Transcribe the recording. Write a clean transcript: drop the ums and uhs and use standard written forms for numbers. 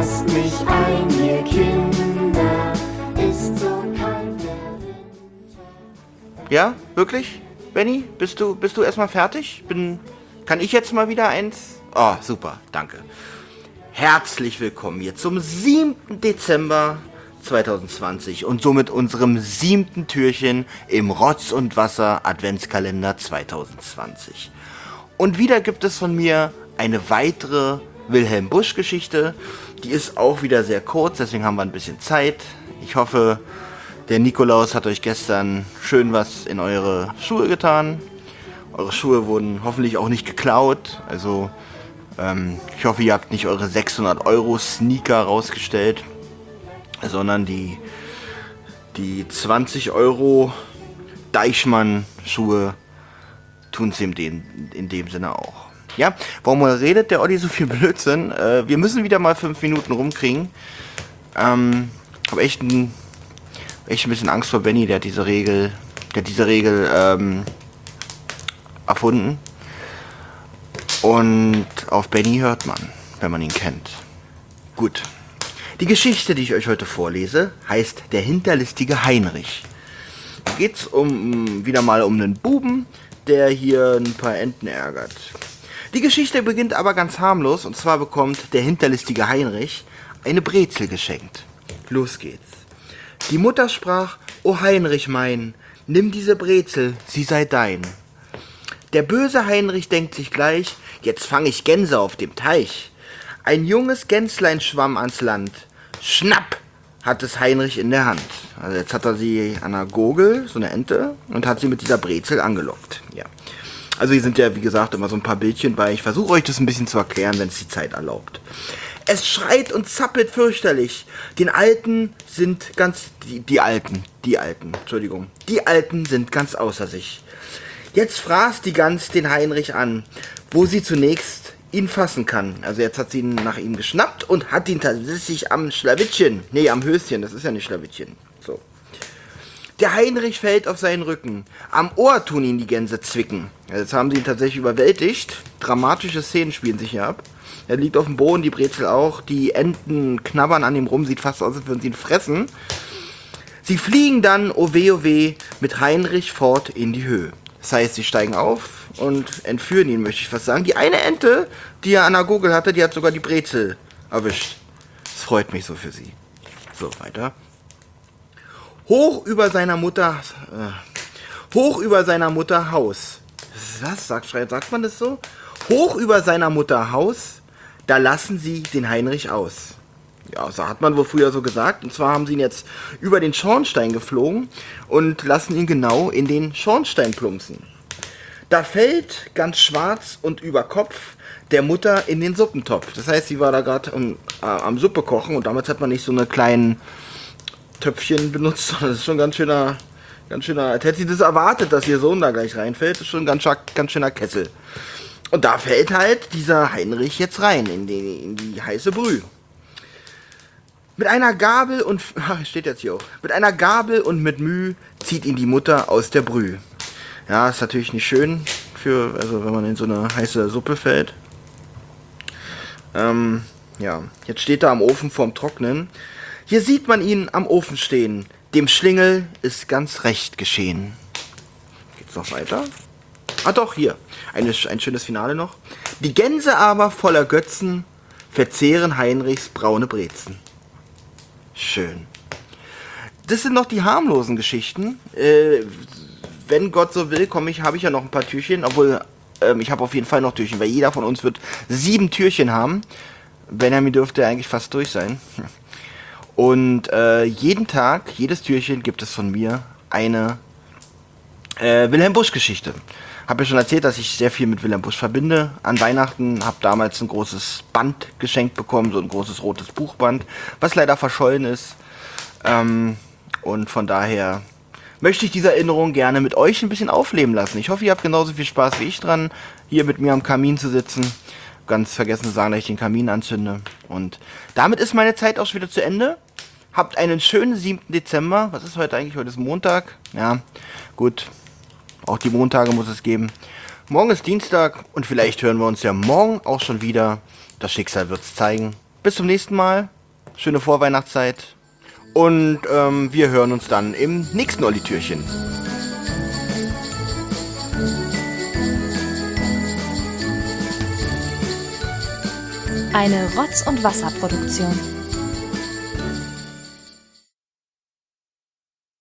lasst mich ein, ihr Kinder, ist so kalt der Winter. Ja, wirklich? Benny, bist du erstmal fertig? Kann ich jetzt mal wieder eins? Oh, super, danke. Herzlich willkommen hier zum 7. Dezember 2020 und somit unserem 7. Türchen im Rotz und Wasser Adventskalender 2020. Und wieder gibt es von mir eine weitere Wilhelm Busch Geschichte. Die ist auch wieder sehr kurz, deswegen haben wir ein bisschen Zeit. Ich hoffe, der Nikolaus hat euch gestern schön was in eure Schuhe getan. Eure Schuhe wurden hoffentlich auch nicht geklaut. Also ich hoffe, ihr habt nicht eure 600 € Sneaker rausgestellt, sondern die 20 € Deichmann Schuhe tun es in dem Sinne auch. Ja, warum redet der Olli so viel Blödsinn? Wir müssen wieder mal 5 Minuten rumkriegen. Hab echt ein bisschen Angst vor Benny, der hat diese Regel erfunden. Und auf Benny hört man, wenn man ihn kennt. Gut. Die Geschichte, die ich euch heute vorlese, heißt Der hinterlistige Heinrich. Da geht es wieder mal um einen Buben, der hier ein paar Enten ärgert. Die Geschichte beginnt aber ganz harmlos, und zwar bekommt der hinterlistige Heinrich eine Brezel geschenkt. Los geht's. Die Mutter sprach: O Heinrich mein, nimm diese Brezel, sie sei dein. Der böse Heinrich denkt sich gleich: Jetzt fang ich Gänse auf dem Teich. Ein junges Gänslein schwamm ans Land. Schnapp, hat es Heinrich in der Hand. Also jetzt hat er sie an einer Gurgel, so eine Ente, und hat sie mit dieser Brezel angelockt. Ja. Also hier sind ja, wie gesagt, immer so ein paar Bildchen bei. Ich versuche euch das ein bisschen zu erklären, wenn es die Zeit erlaubt. Es schreit und zappelt fürchterlich. Die Alten sind ganz außer sich. Jetzt fraß die Gans den Heinrich an, wo sie zunächst ihn fassen kann. Also jetzt hat sie ihn nach ihm geschnappt und hat ihn tatsächlich am Schlawittchen, nee, am Höschen, das ist ja nicht Schlawittchen. So. Der Heinrich fällt auf seinen Rücken. Am Ohr tun ihn die Gänse zwicken. Also jetzt haben sie ihn tatsächlich überwältigt. Dramatische Szenen spielen sich hier ab. Er liegt auf dem Boden, die Brezel auch. Die Enten knabbern an ihm rum, sieht fast aus, als würden sie ihn fressen. Sie fliegen dann, oh weh, mit Heinrich fort in die Höhe. Das heißt, sie steigen auf und entführen ihn, möchte ich fast sagen. Die eine Ente, die er an der Gurgel hatte, die hat sogar die Brezel erwischt. Das freut mich so für sie. So, weiter. Hoch über seiner Mutter Haus. Was sagt man das so? Hoch über seiner Mutter Haus, da lassen sie den Heinrich aus. Ja, so hat man wohl früher so gesagt. Und zwar haben sie ihn jetzt über den Schornstein geflogen und lassen ihn genau in den Schornstein plumpsen. Da fällt ganz schwarz und über Kopf der Mutter in den Suppentopf. Das heißt, sie war da gerade am Suppe kochen, und damals hat man nicht so eine kleinen Töpfchen benutzt, sondern das ist schon ganz schöner, als hätte sie das erwartet, dass ihr Sohn da gleich reinfällt. Das ist schon ein ganz schöner Kessel. Und da fällt halt dieser Heinrich jetzt rein in die heiße Brühe. Mit einer Gabel und mit Mühe zieht ihn die Mutter aus der Brühe. Ja, ist natürlich nicht schön, wenn man in so eine heiße Suppe fällt. Ja, jetzt steht er am Ofen vorm Trocknen. Hier sieht man ihn am Ofen stehen. Dem Schlingel ist ganz recht geschehen. Geht's noch weiter? Ah doch, hier. Ein schönes Finale noch. Die Gänse aber voller Götzen verzehren Heinrichs braune Brezen. Schön. Das sind noch die harmlosen Geschichten. Wenn Gott so will, habe ich ja noch ein paar Türchen. Obwohl, ich habe auf jeden Fall noch Türchen, weil jeder von uns wird 7 Türchen haben. Benjamin dürfte eigentlich fast durch sein. Und jeden Tag, jedes Türchen gibt es von mir eine Wilhelm Busch Geschichte. Habe ja schon erzählt, dass ich sehr viel mit Wilhelm Busch verbinde. An Weihnachten habe damals ein großes Band geschenkt bekommen, so ein großes rotes Buchband, was leider verschollen ist. Und von daher möchte ich diese Erinnerung gerne mit euch ein bisschen aufleben lassen. Ich hoffe, ihr habt genauso viel Spaß wie ich dran, hier mit mir am Kamin zu sitzen. Ganz vergessen zu sagen, dass ich den Kamin anzünde. Und damit ist meine Zeit auch schon wieder zu Ende. Habt einen schönen 7. Dezember. Was ist heute eigentlich? Heute ist Montag. Ja, gut. Auch die Montage muss es geben. Morgen ist Dienstag und vielleicht hören wir uns ja morgen auch schon wieder. Das Schicksal wird's zeigen. Bis zum nächsten Mal. schöne Vorweihnachtszeit. Und wir hören uns dann im nächsten Olli-Türchen. Eine Rotz- und Wasserproduktion.